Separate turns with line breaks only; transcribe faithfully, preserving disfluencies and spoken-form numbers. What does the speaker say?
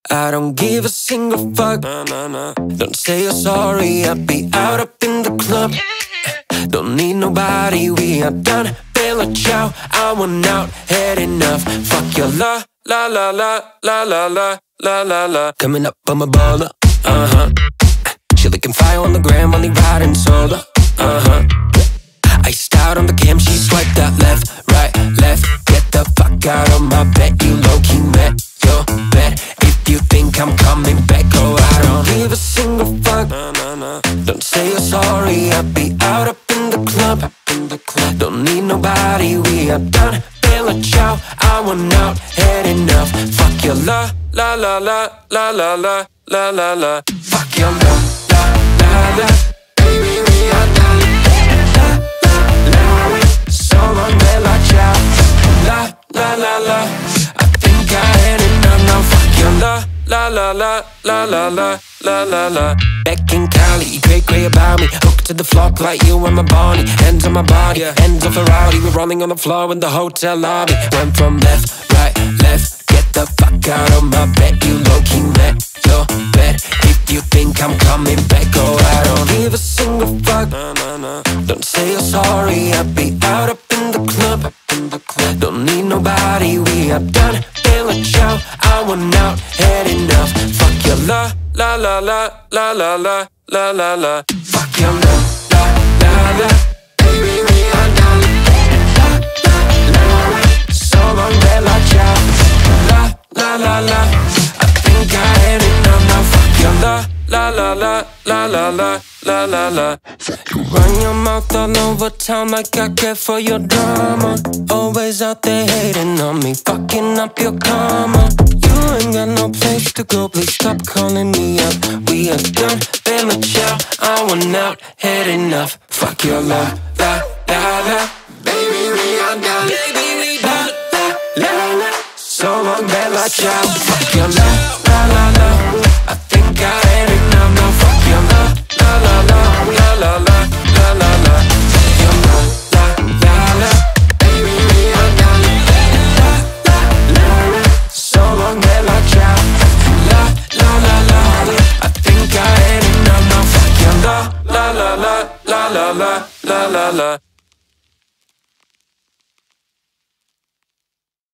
I don't give a single fuck. Don't say you're sorry, I'll be out up in the club. Don't need nobody, we are done. Bella ciao, I want out, had enough. Fuck your la, la la la, la la la, la la la. Coming up, I'm a baller, uh-huh. She looking fire on the gram, only riding solo, uh-huh. Iced out on the cam, she swiped that left, right, left. Get the fuck out of my bed, you low-key met your bed. If you think I'm coming back, go out. Don't give a single fuck. Don't say you're sorry, I'll be out up in the club. Don't need nobody, we are done. Bella ciao, I want out, had enough. Fuck your la, la la la, la la la, la la la. Fuck your la, la la la. Baby, we are done. So long, Bella ciao. La, la, la, la. I think I had enough now. Fuck your la, la, la, la, la, la, la, la, la, la. Back in Cali, great, great about me. Hooked to the floor like you and my Bonnie. Hands on my body, hands on Ferrari. We're rolling on the floor in the hotel lobby. Went from left, right, left. Get the fuck out of my bed. You low-key met your bed. If you think I'm coming back, go out. Don't give a single fuck. Don't say you're sorry, I'll be out up in the club. Don't need nobody, we are done. Bella ciao, I want out, had enough. Fuck your la, la la la, la la la, la la la. Fuck your la, la la la. Baby, we are done. La la la. So long, Bella ciao. La la la la. I think I had enough now. Fuck your la, la la la, la la la, la la la. You run your mouth all over town like I care for your drama. Always out there hating on me, fucking up your karma. You ain't got no place to go, please stop calling me up. We are done, Bella ciao, I want out, had enough. Fuck your la, la, la, la. Baby, we are done. Baby, we done. La, la, la. So long, Bella ciao. Fuck your la, la, la, la. I think I had enough now. Fuck your la, la, la, la, la, la, la, la, la, la. Fuck your la, la, la, la. Baby, we are done. La, la, la, la. So long, Bella ciao. La, la, la, la, la. I think I had enough now. Fuck your la, la, la, la, la, la, la, la, la, la.